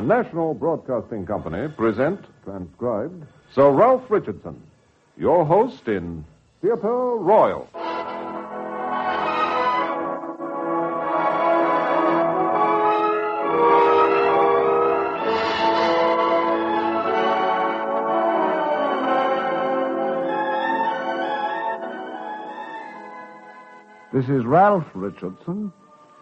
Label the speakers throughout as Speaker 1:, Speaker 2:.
Speaker 1: National Broadcasting Company present, transcribed, Sir Ralph Richardson, your host in Theatre Royal.
Speaker 2: This is Ralph Richardson.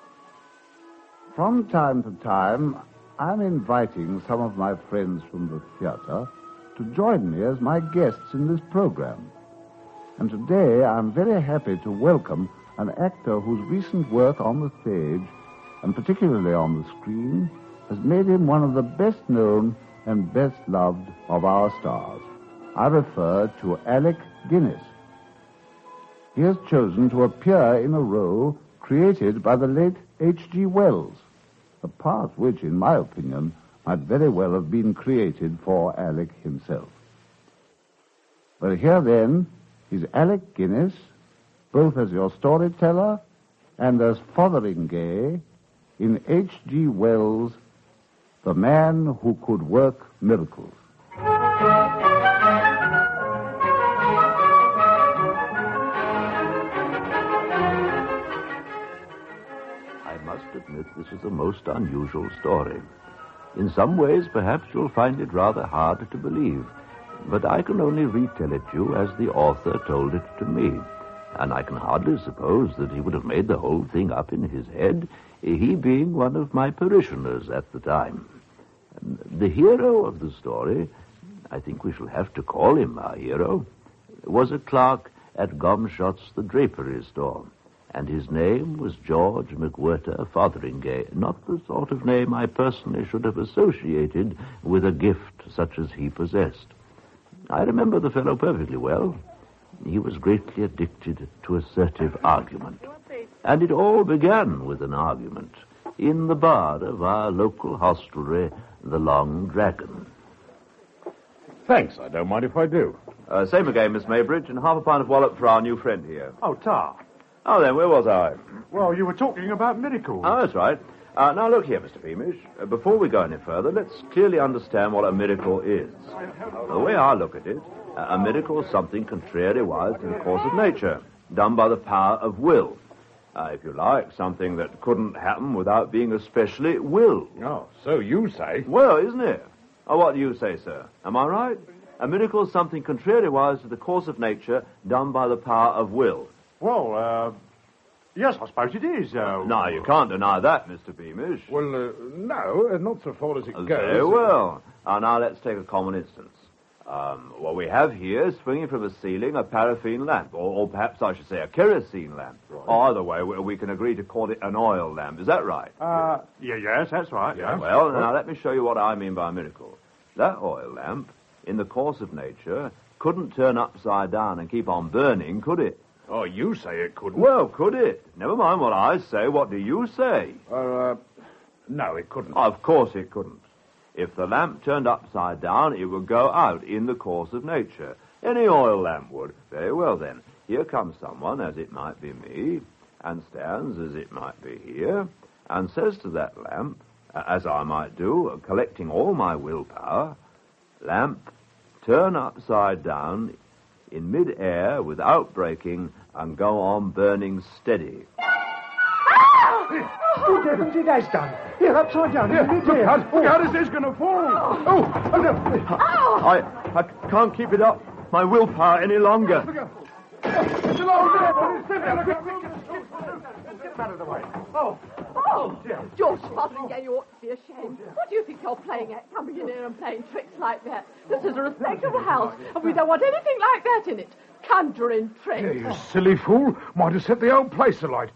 Speaker 2: From time to time, I'm inviting some of my friends from the theater to join me as my guests in this program. And today, I'm very happy to welcome an actor whose recent work on the stage, and particularly on the screen, has made him one of the best known and best loved of our stars. I refer to Alec Guinness. He has chosen to appear in a role created by the late H.G. Wells, a part which, in my opinion, might very well have been created for Alec himself. Well, here then is Alec Guinness, both as your storyteller and as Fotheringay in H.G. Wells' The Man Who Could Work Miracles.
Speaker 3: Admit this is a most unusual story. In some ways, perhaps you'll find it rather hard to believe, but I can only retell it to you as the author told it to me, and I can hardly suppose that he would have made the whole thing up in his head, he being one of my parishioners at the time. The hero of the story, I think we shall have to call him our hero, was a clerk at Gomshott's the drapery store, and his name was George McWhirter Fotheringay, not the sort of name I personally should have associated with a gift such as he possessed. I remember the fellow perfectly well. He was greatly addicted to assertive argument, and it all began with an argument in the bar of our local hostelry, the Long Dragon.
Speaker 1: Thanks, I don't mind if I do.
Speaker 3: Same again, Miss Maybridge, and half a pint of wallop for our new friend here.
Speaker 4: Oh, Tar.
Speaker 3: Oh, then, where was I?
Speaker 4: Well, you were talking about miracles.
Speaker 3: Oh, that's right. Now, look here, Mr. Beamish. Before we go any further, let's clearly understand what a miracle is. The way I look at it, a miracle is something contrariwise to the course of nature, done by the power of will. If you like, something that couldn't happen without being especially willed.
Speaker 1: Oh, so you say.
Speaker 3: Well, isn't it? Oh, what do you say, sir? Am I right? A miracle is something contrariwise to the course of nature, done by the power of will.
Speaker 4: Well, yes, I suppose it is.
Speaker 3: No, you can't deny that, Mr. Beamish.
Speaker 1: Well, no, not so far as it goes.
Speaker 3: Very well. Now, let's take a common instance. What we have here, swinging from the ceiling, a paraffin lamp, or perhaps I should say a kerosene lamp. Right. Either way, we can agree to call it an oil lamp. Is that right?
Speaker 4: Yes, that's right.
Speaker 1: Yeah.
Speaker 3: Well, now, let me show you what I mean by a miracle. That oil lamp, in the course of nature, couldn't turn upside down and keep on burning, could it?
Speaker 1: Oh, you say it couldn't.
Speaker 3: Well, could it? Never mind what I say. What do you say?
Speaker 1: No, it couldn't.
Speaker 3: Of course it couldn't. If the lamp turned upside down, it would go out in the course of nature. Any oil lamp would. Very well, then. Here comes someone, as it might be me, and stands, as it might be here, and says to that lamp, as I might do, collecting all my willpower, lamp, turn upside down in mid-air without breaking and go on burning steady.
Speaker 4: Good heavens, it has done. Here, upside down.
Speaker 1: Look out, this is going to fall. Oh, no.
Speaker 3: I can't keep it up, my willpower, any longer.
Speaker 1: It's along there.
Speaker 4: Get out of the way.
Speaker 5: Oh, George Fotheringay, you ought to be ashamed. What do you think you're playing at, coming in here and playing tricks like that? This is a respectable house, and we don't want anything like that in it. Conjuring tricks.
Speaker 1: Yeah, you silly fool. Might have set the whole place alight.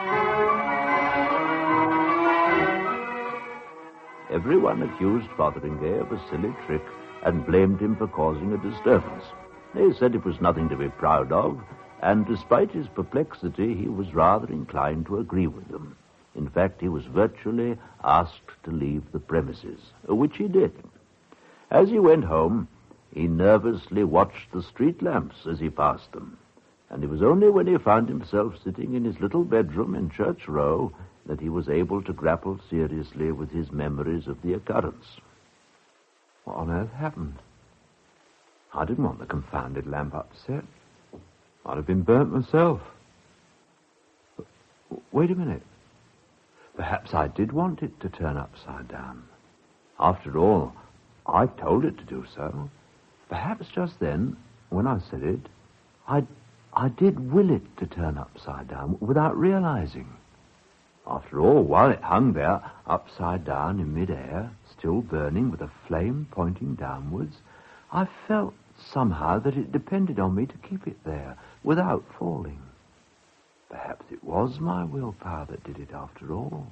Speaker 3: Everyone accused Fotheringay of a silly trick and blamed him for causing a disturbance. They said it was nothing to be proud of, and despite his perplexity, he was rather inclined to agree with them. In fact, he was virtually asked to leave the premises, which he did. As he went home, he nervously watched the street lamps as he passed them, and it was only when he found himself sitting in his little bedroom in Church Row that he was able to grapple seriously with his memories of the occurrence. What on earth happened? I didn't want the confounded lamp upset. I'd have been burnt myself. But, wait a minute. Perhaps I did want it to turn upside down. After all, I told it to do so. Perhaps just then, when I said it, I did will it to turn upside down without realizing. After all, while it hung there, upside down in midair, still burning with a flame pointing downwards, I felt somehow that it depended on me to keep it there without falling. Perhaps it was my willpower that did it after all.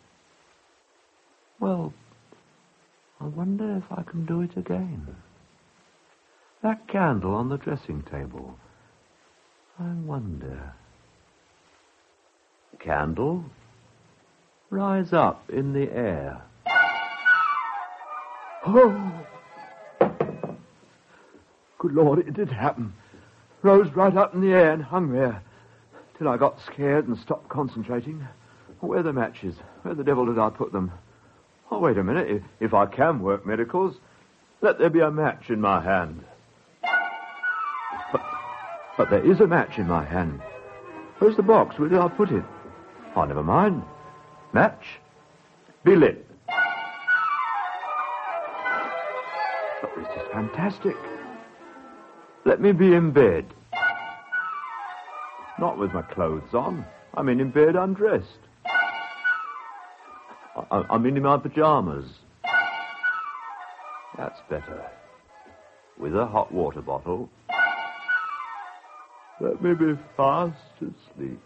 Speaker 3: Well, I wonder if I can do it again. That candle on the dressing table. I wonder. Candle, rise up in the air.
Speaker 6: Oh! Good Lord, it did happen. Rose right up in the air and hung there till I got scared and stopped concentrating. Where are the matches? Where the devil did I put them? Oh, wait a minute. If I can work miracles, let there be a match in my hand. But there is a match in my hand. Where's the box? Where did I put it? Oh, never mind. Match. Be lit. Oh, this is fantastic. Let me be in bed. Not with my clothes on. I mean in bed undressed. I mean in my pajamas. That's better. With a hot water bottle. Let me be fast asleep.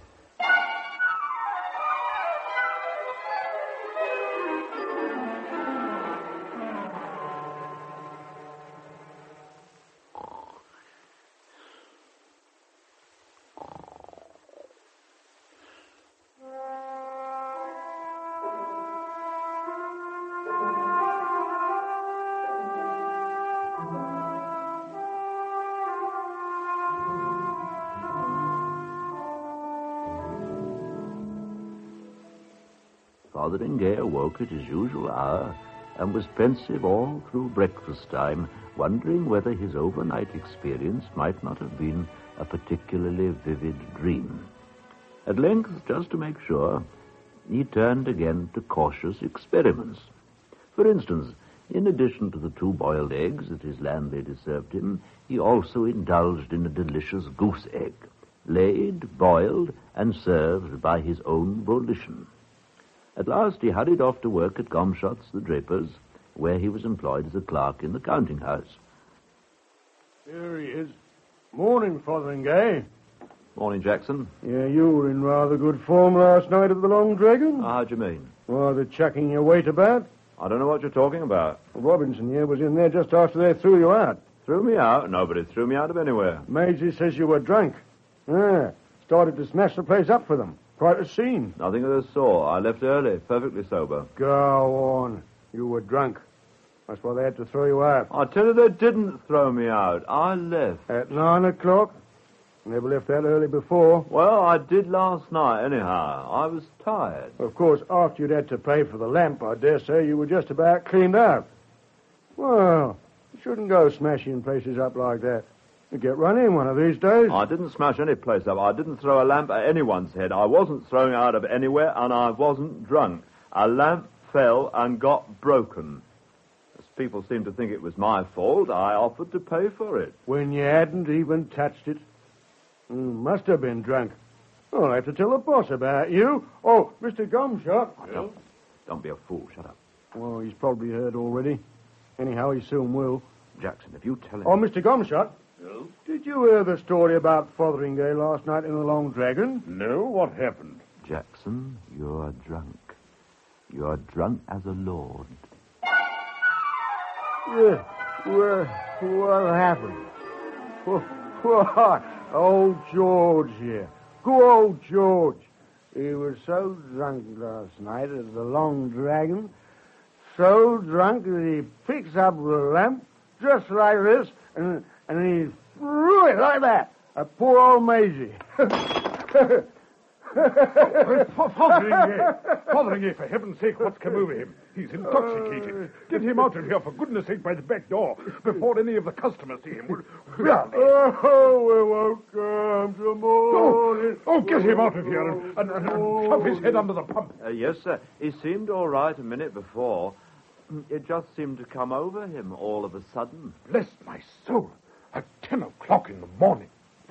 Speaker 3: Fotheringay awoke at his usual hour and was pensive all through breakfast time, wondering whether his overnight experience might not have been a particularly vivid dream. At length, just to make sure, he turned again to cautious experiments. For instance, in addition to the 2 boiled eggs that his landlady served him, he also indulged in a delicious goose egg, laid, boiled, and served by his own volition. At last he hurried off to work at Gomshott's, the draper's, where he was employed as a clerk in the counting-house.
Speaker 7: Here he is. Morning, Fotheringay.
Speaker 3: Morning, Jackson.
Speaker 7: Yeah, you were in rather good form last night at the Long Dragon.
Speaker 3: How do you mean?
Speaker 7: Rather chucking your weight about.
Speaker 3: I don't know what you're talking about.
Speaker 7: Robinson here was in there just after they threw you out.
Speaker 3: Threw me out? Nobody threw me out of anywhere.
Speaker 7: Maisie says you were drunk. Yeah, started to smash the place up for them. Quite a scene.
Speaker 3: Nothing of the sort. I left early, perfectly sober.
Speaker 7: Go on. You were drunk. That's why they had to throw you out.
Speaker 3: I tell you, they didn't throw me out. I left.
Speaker 7: At 9 o'clock? Never left that early before.
Speaker 3: Well, I did last night, anyhow. I was tired.
Speaker 7: Of course, after you'd had to pay for the lamp, I dare say you were just about cleaned out. Well, you shouldn't go smashing places up like that. You get run in one of these days.
Speaker 3: I didn't smash any place up. I didn't throw a lamp at anyone's head. I wasn't throwing it out of anywhere, and I wasn't drunk. A lamp fell and got broken. As people seem to think it was my fault, I offered to pay for it.
Speaker 7: When you hadn't even touched it? Must have been drunk. I'll have to tell the boss about you. Oh, Mr. Gomshott.
Speaker 3: Oh, don't be a fool. Shut up.
Speaker 7: Well, he's probably heard already. Anyhow, he soon will.
Speaker 3: Jackson, if you tell him...
Speaker 7: Oh, Mr. Gomshott. No? Did you hear the story about Fotheringay last night in the Long Dragon?
Speaker 1: No, what happened?
Speaker 3: Jackson, you're drunk. You're drunk as a lord.
Speaker 7: Yeah. What happened? What? Old George here. Good old George. He was so drunk last night at the Long Dragon, so drunk that he picks up the lamp just like this, and he threw it like that at poor old Maisie.
Speaker 4: Fotheringham, for heaven's sake, what's come over him? He's intoxicated. Get him out of here, for goodness sake, by the back door, before any of the customers see him.
Speaker 7: We won't come tomorrow.
Speaker 4: Oh, get him out of here and shove his head under the pump.
Speaker 6: Yes, sir. He seemed all right a minute before. It just seemed to come over him all of a sudden.
Speaker 4: Bless my soul. At 10 o'clock in the morning.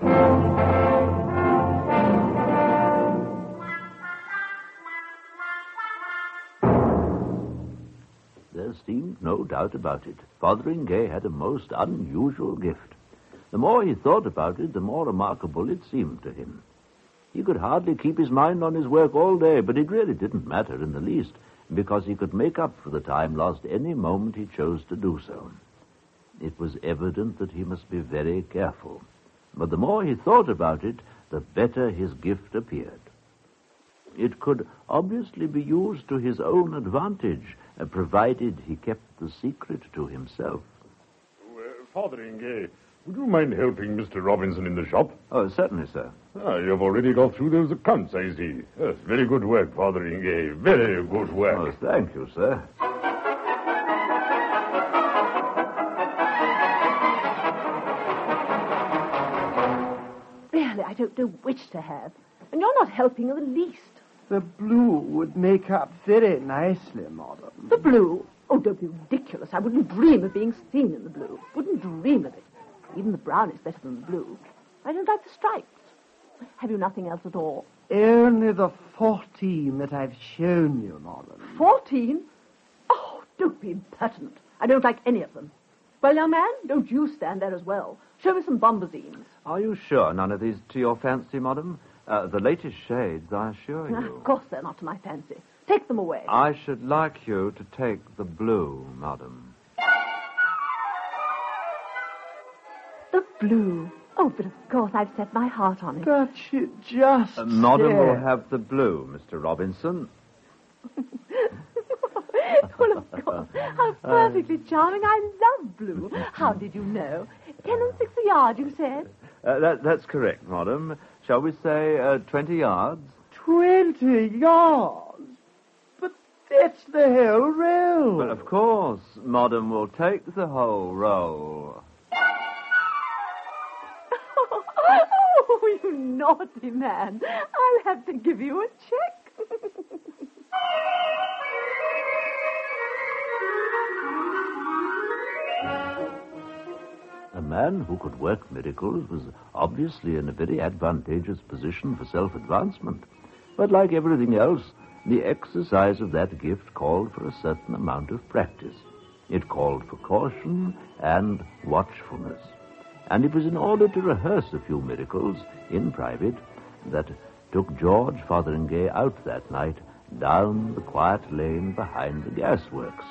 Speaker 3: There seemed no doubt about it. Fotheringay had a most unusual gift. The more he thought about it, the more remarkable it seemed to him. He could hardly keep his mind on his work all day, but it really didn't matter in the least, because he could make up for the time lost any moment he chose to do so. It was evident that he must be very careful. But the more he thought about it, the better his gift appeared. It could obviously be used to his own advantage, provided he kept the secret to himself.
Speaker 4: Fotheringham, would you mind helping Mr. Robinson in the shop?
Speaker 3: Oh, certainly, sir.
Speaker 4: You've already got through those accounts, I see. Yes, very good work, Fotheringham. Very good work.
Speaker 3: Oh, thank you, sir.
Speaker 5: Really, I don't know which to have. And you're not helping in the least.
Speaker 7: The blue would make up very nicely, madam.
Speaker 5: The blue? Oh, don't be ridiculous. I wouldn't dream of being seen in the blue. Wouldn't dream of it. Even the brown is better than the blue. I don't like the stripes. Have you nothing else at all?
Speaker 7: Only the 14 that I've shown you, madam.
Speaker 5: 14? Oh, don't be impertinent. I don't like any of them. Well, young man, don't you stand there as well. Show me some bombazines.
Speaker 6: Are you sure none of these to your fancy, madam? The latest shades, I assure you.
Speaker 5: Of course they're not to my fancy. Take them away.
Speaker 6: I should like you to take the blue, madam.
Speaker 5: The blue. Oh, but of course I've set my heart on it.
Speaker 7: But you just
Speaker 6: Madam will
Speaker 7: said-
Speaker 6: have the blue, Mr. Robinson.
Speaker 5: Well, of course. How perfectly charming. I love blue. How did you know? 10 and 6 a yard, you said?
Speaker 6: That's correct, madam. Shall we say 20 yards?
Speaker 7: 20 yards? But that's the whole row.
Speaker 6: But of course, madam will take the whole roll.
Speaker 5: Oh, you naughty man. I'll have to give you a check.
Speaker 3: A man who could work miracles was obviously in a very advantageous position for self-advancement. But like everything else, the exercise of that gift called for a certain amount of practice. It called for caution and watchfulness. And it was in order to rehearse a few miracles in private that took George Fotheringay out that night down the quiet lane behind the gasworks.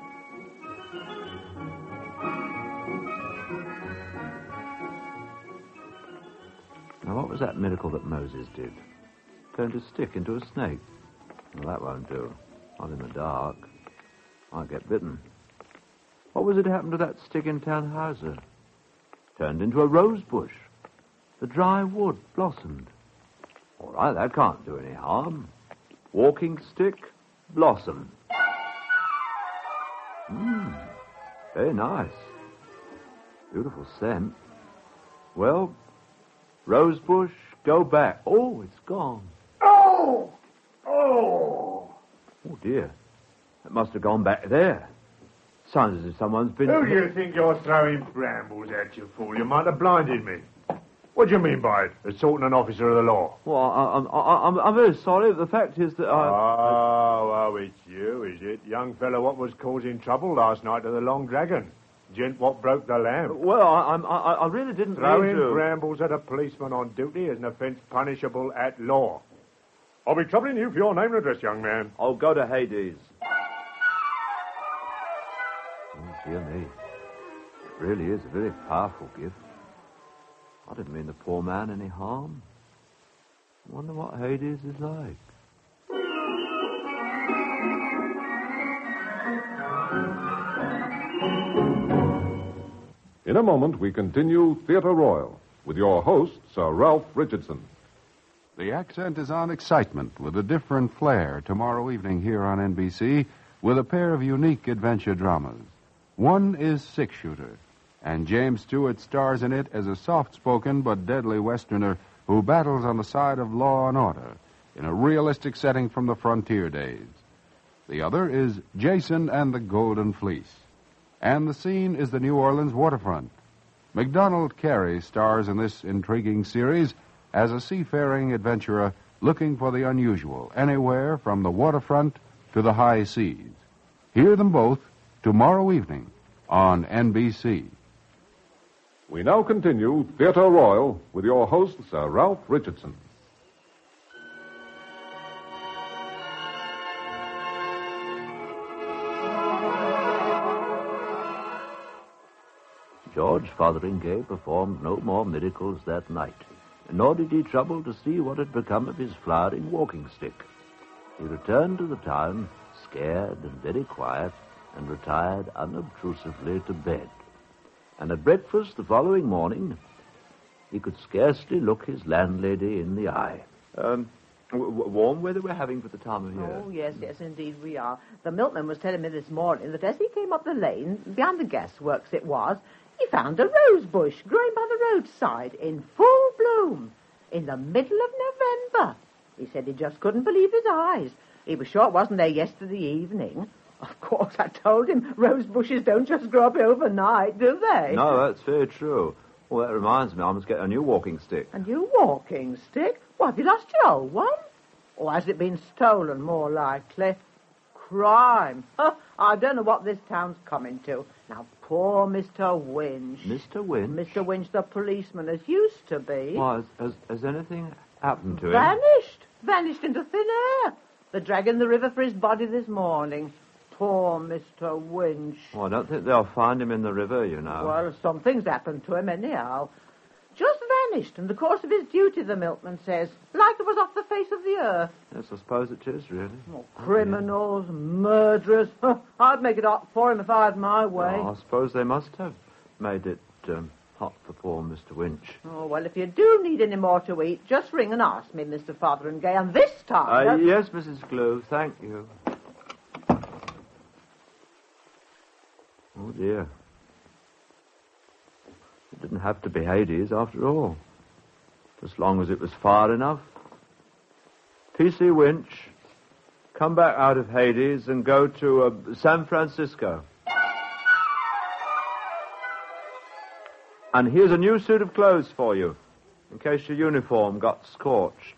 Speaker 6: Now, what was that miracle that Moses did? Turned a stick into a snake. Well, that won't do. Not in the dark. Might get bitten. What was it happened to that stick in Tannhauser? Turned into a rose bush. The dry wood blossomed. All right, that can't do any harm. Walking stick, blossom. Very nice. Beautiful scent. Well, rose bush, go back. Oh, it's gone.
Speaker 4: Oh!
Speaker 6: Oh, dear. It must have gone back there. Sounds as if someone's been...
Speaker 4: Who do you think you're throwing brambles at, you fool? You might have blinded me. What do you mean by it? Assaulting an officer of the law?
Speaker 6: Well, I'm very sorry. The fact is that
Speaker 4: Oh, it's you, is it? Young fellow what was causing trouble last night at the Long Dragon. Gent what broke the lamp.
Speaker 6: Well, I really didn't
Speaker 4: Throwing
Speaker 6: mean to...
Speaker 4: brambles at a policeman on duty is an offence punishable at law. I'll be troubling you for your name and address, young man.
Speaker 6: Oh, go to Hades.
Speaker 3: Oh, dear me. It really is a very powerful gift.
Speaker 6: I didn't mean the poor man any harm. I wonder what Hades is like.
Speaker 1: In a moment, we continue Theatre Royal with your host, Sir Ralph Richardson.
Speaker 8: The accent is on excitement with a different flair tomorrow evening here on NBC with a pair of unique adventure dramas. One is Six Shooter, and James Stewart stars in it as a soft-spoken but deadly Westerner who battles on the side of law and order in a realistic setting from the frontier days. The other is Jason and the Golden Fleece, and the scene is the New Orleans waterfront. MacDonald Carey stars in this intriguing series as a seafaring adventurer looking for the unusual, anywhere from the waterfront to the high seas. Hear them both tomorrow evening on NBC.
Speaker 1: We now continue Theatre Royal with your host, Sir Ralph Richardson.
Speaker 3: George Fotheringay performed no more miracles that night, nor did he trouble to see what had become of his flowering walking stick. He returned to the town, scared and very quiet, and retired unobtrusively to bed. And at breakfast the following morning, he could scarcely look his landlady in the eye.
Speaker 6: Warm weather we're having for the time of year.
Speaker 9: Oh, yes, indeed we are. The milkman was telling me this morning that as he came up the lane, behind the gasworks it was, he found a rose bush growing by the roadside in full bloom in the middle of November. He said he just couldn't believe his eyes. He was sure it wasn't there yesterday evening. Of course, I told him rose bushes don't just grow up overnight, do they?
Speaker 6: No, that's very true. Well, that reminds me, I must get a new walking stick.
Speaker 9: A new walking stick? What, have you lost your old one? Or has it been stolen, more likely? Crime. I don't know what this town's coming to. Now, poor Mr. Winch.
Speaker 3: Mr. Winch?
Speaker 9: Mr. Winch, the policeman, as used to be.
Speaker 6: Why, has anything happened to him?
Speaker 9: Vanished into thin air. They're dragging the river for his body this morning. Poor Mr. Winch.
Speaker 6: Well, I don't think they'll find him in the river, you know.
Speaker 9: Well, something's happened to him anyhow. Just vanished in the course of his duty, the milkman says. Like it was off the face of the earth.
Speaker 6: Yes, I suppose it is, really.
Speaker 9: Criminals, murderers. I'd make it hot for him if I had my way.
Speaker 6: Oh, I suppose they must have made it hot for poor Mr. Winch.
Speaker 9: Oh, well, if you do need any more to eat, just ring and ask me, Mr. Fotheringay. And this time...
Speaker 6: Yes, Mrs. Glue, thank you. Oh, dear. It didn't have to be Hades, after all. As long as it was far enough. P.C. Winch, come back out of Hades and go to San Francisco. And here's a new suit of clothes for you, in case your uniform got scorched.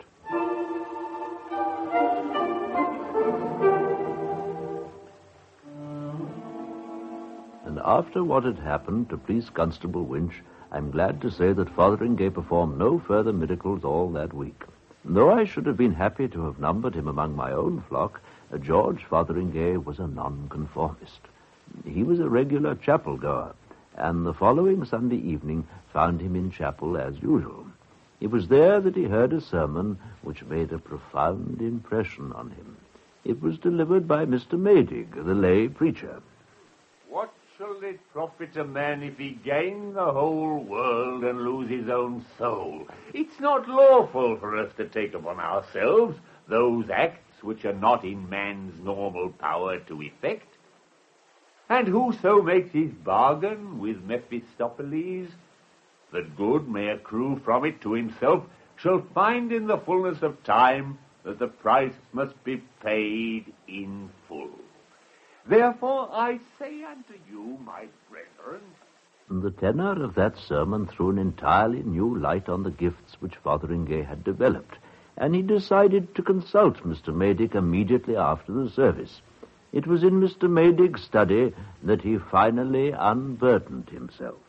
Speaker 3: And after what had happened to Police Constable Winch, I'm glad to say that Fotheringay performed no further miracles all that week. Though I should have been happy to have numbered him among my own flock, George Fotheringay was a nonconformist. He was a regular chapel-goer, and the following Sunday evening found him in chapel as usual. It was there that he heard a sermon which made a profound impression on him. It was delivered by Mr. Maydig, the lay preacher.
Speaker 10: What shall it profit a man if he gain the whole world and lose his own soul? It's not lawful for us to take upon ourselves those acts which are not in man's normal power to effect. And whoso makes his bargain with Mephistopheles, that good may accrue from it to himself, shall find in the fullness of time that the price must be paid in full. Therefore I say unto you, my brethren...
Speaker 3: The tenor of that sermon threw an entirely new light on the gifts which Fotheringay had developed, and he decided to consult Mr. Maydig immediately after the service. It was in Mr. Maydig's study that he finally unburdened himself.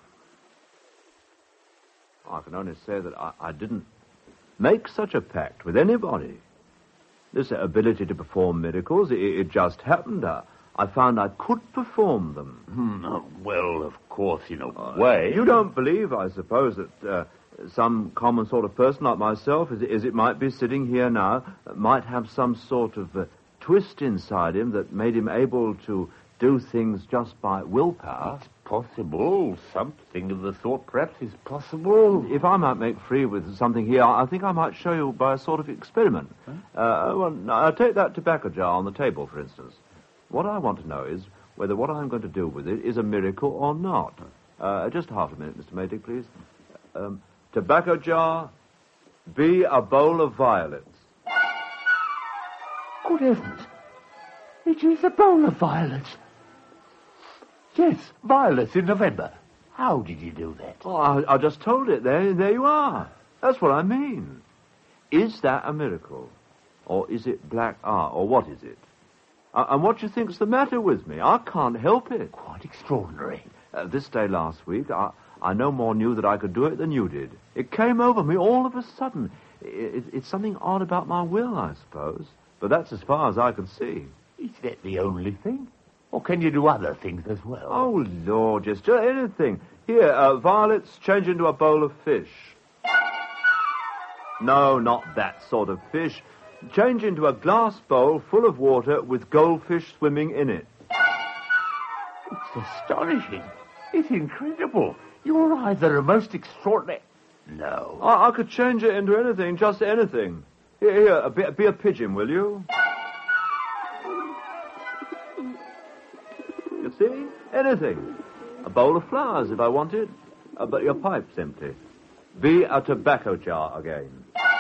Speaker 6: I can only say that I didn't make such a pact with anybody. This ability to perform miracles, it just happened. I found I could perform them.
Speaker 10: Well, of course, in a way.
Speaker 6: You don't believe, I suppose, that some common sort of person like myself, as it might be sitting here now, might have some sort of twist inside him that made him able to do things just by willpower?
Speaker 10: It's possible. Something of the sort perhaps is possible.
Speaker 6: If I might make free with something here, I think I might show you by a sort of experiment. I'll take that tobacco jar on the table, for instance. What I want to know is whether what I'm going to do with it is a miracle or not. Just half a minute, Mr. Maydig, please. Tobacco jar, be a bowl of violets.
Speaker 10: Good heavens. It is a bowl of violets. Yes, violets in November. How did you do that?
Speaker 6: Oh, I just told it. There you are. That's what I mean. Is that a miracle? Or is it black art? Or what is it? And what do you think's the matter with me? I can't help it.
Speaker 10: Quite extraordinary.
Speaker 6: This day last week, I no more knew that I could do it than you did. It came over me all of a sudden. It's something odd about my will, I suppose. But that's as far as I can see.
Speaker 10: Is that the only thing? Or can you do other things as well?
Speaker 6: Oh, Lord, just anything. Here, violets, change into a bowl of fish. No, not that sort of fish. Change into a glass bowl full of water with goldfish swimming in it.
Speaker 10: It's astonishing. It's incredible. Your either a most extraordinary... No.
Speaker 6: I could change it into anything, just anything. Here, be a pigeon, will you? You see? Anything. A bowl of flowers, if I wanted. But your pipe's empty. Be a tobacco jar again.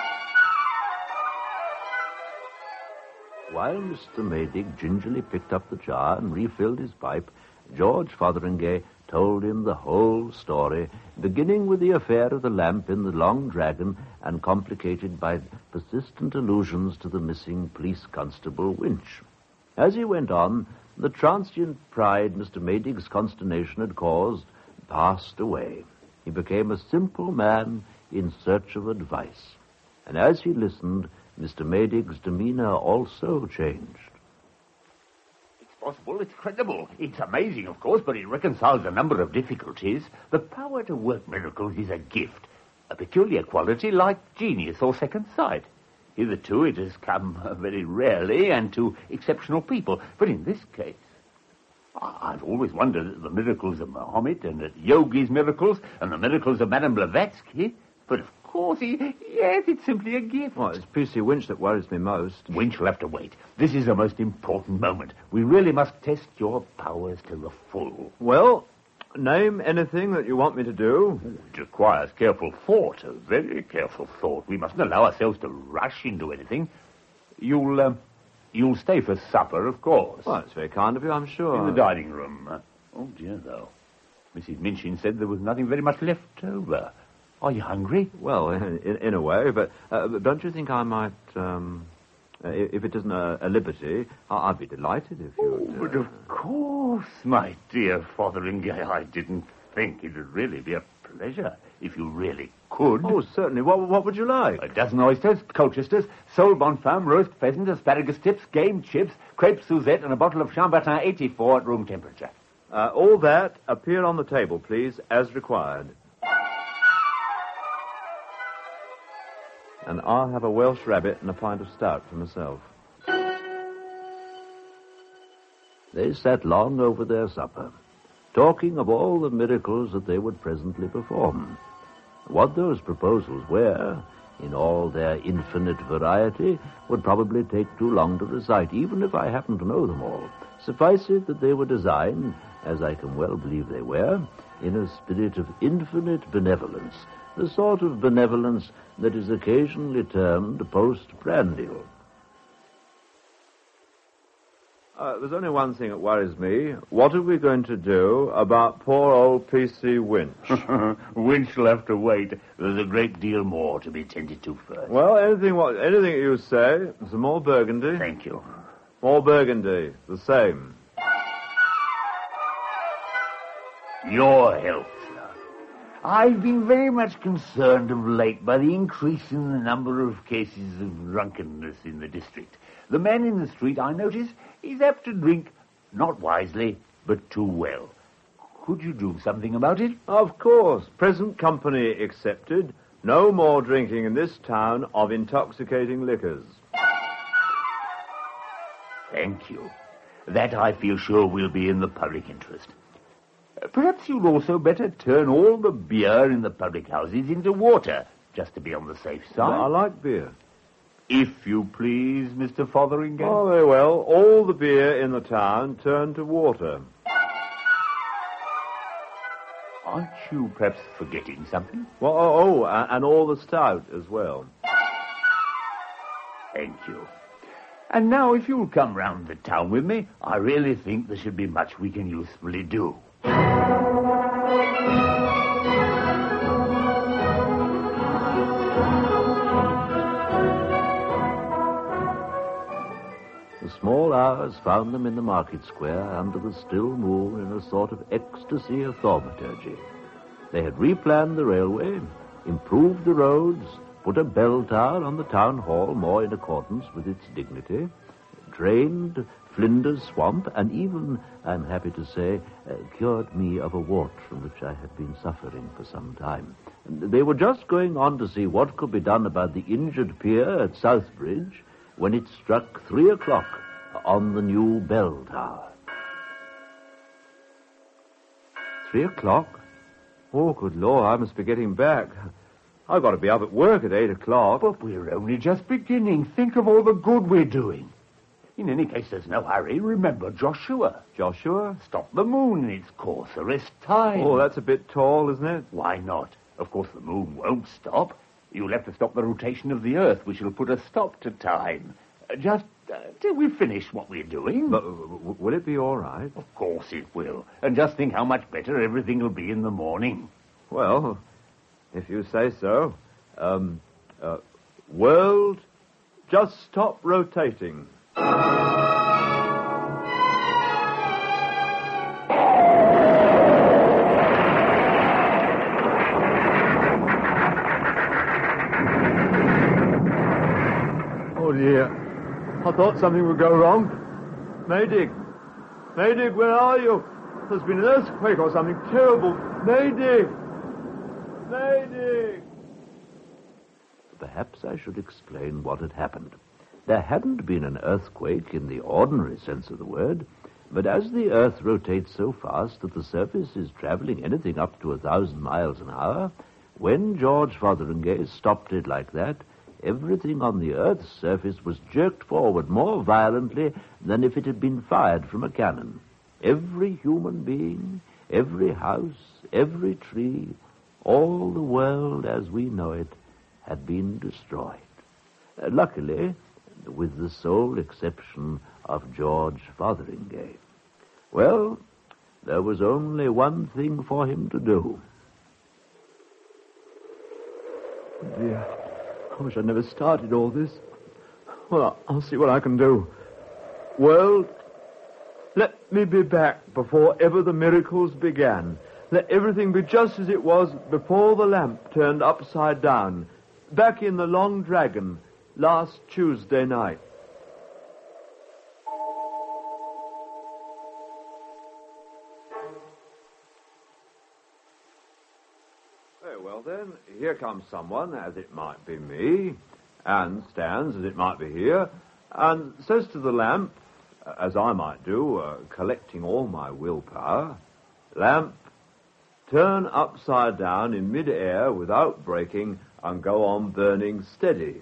Speaker 3: While Mr. Maydig gingerly picked up the jar and refilled his pipe, George Fotheringay told him the whole story, beginning with the affair of the lamp in the Long Dragon and complicated by persistent allusions to the missing police constable Winch. As he went on, the transient pride Mr. Maydig's consternation had caused passed away. He became a simple man in search of advice. And as he listened, Mr. Maydig's demeanor also changed.
Speaker 10: It's possible, it's credible. It's amazing, of course, but it reconciles a number of difficulties. The power to work miracles is a gift, a peculiar quality like genius or second sight. Hitherto it has come very rarely and to exceptional people. But in this case, I've always wondered at the miracles of Mahomet and at Yogi's miracles and the miracles of Madame Blavatsky. But of course, yes, it's simply a gift.
Speaker 6: Well, it's P.C. Winch that worries me most.
Speaker 10: Winch will have to wait. This is a most important moment. We really must test your powers to the full.
Speaker 6: Well, name anything that you want me to do.
Speaker 10: It requires careful thought, a very careful thought. We mustn't allow ourselves to rush into anything. You'll stay for supper, of course.
Speaker 6: Well, it's very kind of you, I'm sure.
Speaker 10: In the dining room. Oh, dear, though. Mrs. Minchin said there was nothing very much left over. Are you hungry?
Speaker 6: Well, in a way, but don't you think I might, if it isn't a liberty, I'd be delighted if you would...
Speaker 10: But of course, my dear Fotheringay, I didn't think it would really be a pleasure if you really could.
Speaker 6: Oh, certainly. What would you like?
Speaker 10: A dozen oysters, Colchesters, sole bonne femme, roast pheasant, asparagus tips, game chips, crepe Suzette, and a bottle of Chambertin 84 at room temperature.
Speaker 6: All that appear on the table, please, as required. And I'll have a Welsh rabbit and a pint of stout for myself.
Speaker 3: They sat long over their supper, talking of all the miracles that they would presently perform. What those proposals were, in all their infinite variety, would probably take too long to recite, even if I happened to know them all. Suffice it that they were designed, as I can well believe they were, in a spirit of infinite benevolence, the sort of benevolence that is occasionally termed postprandial.
Speaker 6: There's only one thing that worries me. What are we going to do about poor old P.C. Winch?
Speaker 10: Winch will have to wait. There's a great deal more to be tended to first.
Speaker 6: Well, anything you say. Some more Burgundy.
Speaker 10: Thank you.
Speaker 6: More Burgundy. The same.
Speaker 10: Your health, sir. I've been very much concerned of late by the increase in the number of cases of drunkenness in the district. The man in the street, I notice, is apt to drink, not wisely, but too well. Could you do something about it?
Speaker 6: Of course. Present company accepted. No more drinking in this town of intoxicating liquors.
Speaker 10: Thank you. That I feel sure will be in the public interest. Perhaps you'd also better turn all the beer in the public houses into water, just to be on the safe side.
Speaker 6: I like beer.
Speaker 10: If you please, Mr. Fotheringay.
Speaker 6: Oh, very well. All the beer in the town turned to water.
Speaker 10: Aren't you perhaps forgetting something?
Speaker 6: Well, and all the stout as well.
Speaker 10: Thank you. And now, if you'll come round the town with me, I really think there should be much we can usefully do.
Speaker 3: The small hours found them in the market square under the still moon in a sort of ecstasy of thaumaturgy. They had replanned the railway, improved the roads, put a bell tower on the town hall more in accordance with its dignity, drained Flinders Swamp, and even, I'm happy to say, cured me of a wart from which I had been suffering for some time. They were just going on to see what could be done about the injured pier at Southbridge when it struck 3 o'clock on the new bell tower.
Speaker 6: 3 o'clock? Oh, good Lord, I must be getting back. I've got to be up at work at 8 o'clock.
Speaker 10: But we're only just beginning. Think of all the good we're doing. In any case, there's no hurry. Remember Joshua.
Speaker 6: Joshua?
Speaker 10: Stop the moon in its course. Arrest time.
Speaker 6: Oh, that's a bit tall, isn't it?
Speaker 10: Why not? Of course, the moon won't stop. You'll have to stop the rotation of the Earth, which will put a stop to time. Just till we finish what we're doing.
Speaker 6: But will it be all right?
Speaker 10: Of course it will. And just think how much better everything will be in the morning.
Speaker 6: Well, if you say so. World, just stop rotating. Oh, dear. I thought something would go wrong. Maydig! Maydig, where are you? There's been an earthquake or something terrible. Maydig! Maydig!
Speaker 3: Perhaps I should explain what had happened. There hadn't been an earthquake in the ordinary sense of the word, but as the Earth rotates so fast that the surface is traveling anything up to 1,000 miles an hour, when George Fotheringay stopped it like that, everything on the Earth's surface was jerked forward more violently than if it had been fired from a cannon. Every human being, every house, every tree, all the world as we know it had been destroyed. Luckily, with the sole exception of George Fotheringay. Well, there was only one thing for him to do.
Speaker 6: Dear, I wish I'd never started all this. Well, I'll see what I can do. World, let me be back before ever the miracles began. Let everything be just as it was before the lamp turned upside down, back in the Long Dragon, last Tuesday night. Very well, then. Here comes someone, as it might be me, and stands, as it might be here, and says to the lamp, as I might do, collecting all my willpower, "Lamp, turn upside down in mid-air without breaking and go on burning steady."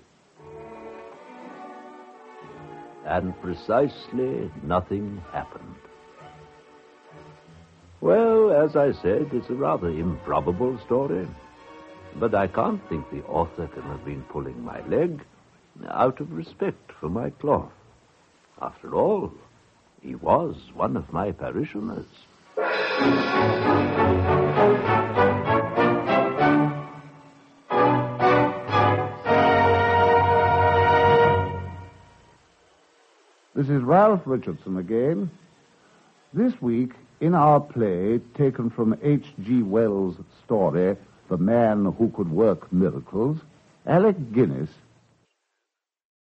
Speaker 3: And precisely nothing happened. Well, as I said, it's a rather improbable story, but I can't think the author can have been pulling my leg out of respect for my cloth. After all, he was one of my parishioners.
Speaker 2: This is Ralph Richardson again. This week, in our play, taken from H.G. Wells' story, The Man Who Could Work Miracles, Alec Guinness